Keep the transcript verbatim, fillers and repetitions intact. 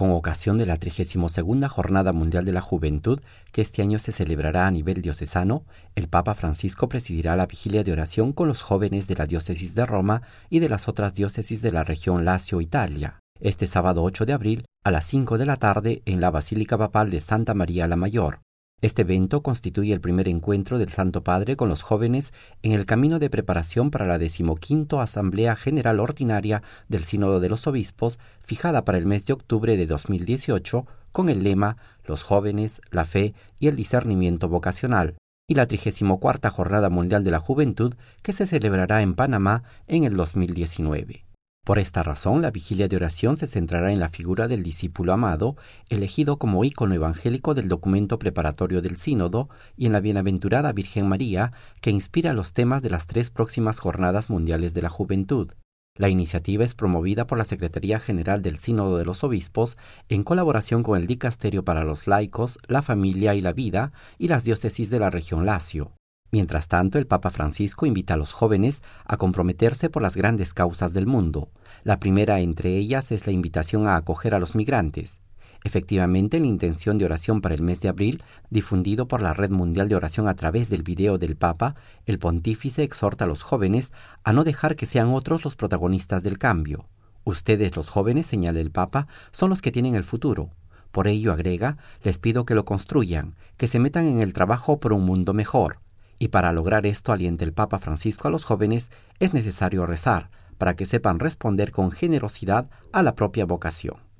Con ocasión de la trigésima segunda Jornada Mundial de la Juventud, que este año se celebrará a nivel diocesano, el Papa Francisco presidirá la vigilia de oración con los jóvenes de la diócesis de Roma y de las otras diócesis de la región Lacio, Italia, este sábado ocho de abril a las cinco de la tarde en la Basílica Papal de Santa María la Mayor. Este evento constituye el primer encuentro del Santo Padre con los jóvenes en el camino de preparación para la decimoquinto Asamblea General Ordinaria del Sínodo de los Obispos, fijada para el mes de octubre de dos mil dieciocho, con el lema «Los jóvenes, la fe y el discernimiento vocacional», y la trigésima cuarta Jornada Mundial de la Juventud, que se celebrará en Panamá en el dos mil diecinueve. Por esta razón, la vigilia de oración se centrará en la figura del discípulo amado, elegido como ícono evangélico del documento preparatorio del Sínodo, y en la bienaventurada Virgen María, que inspira los temas de las tres próximas Jornadas Mundiales de la Juventud. La iniciativa es promovida por la Secretaría General del Sínodo de los Obispos, en colaboración con el Dicasterio para los Laicos, la Familia y la Vida, y las diócesis de la región Lacio. Mientras tanto, el Papa Francisco invita a los jóvenes a comprometerse por las grandes causas del mundo. La primera entre ellas es la invitación a acoger a los migrantes. Efectivamente, en la intención de oración para el mes de abril, difundido por la Red Mundial de Oración a través del video del Papa, el pontífice exhorta a los jóvenes a no dejar que sean otros los protagonistas del cambio. Ustedes, los jóvenes, señala el Papa, son los que tienen el futuro. Por ello, agrega, les pido que lo construyan, que se metan en el trabajo por un mundo mejor. Y para lograr esto, alienta el Papa Francisco a los jóvenes, es necesario rezar, para que sepan responder con generosidad a la propia vocación.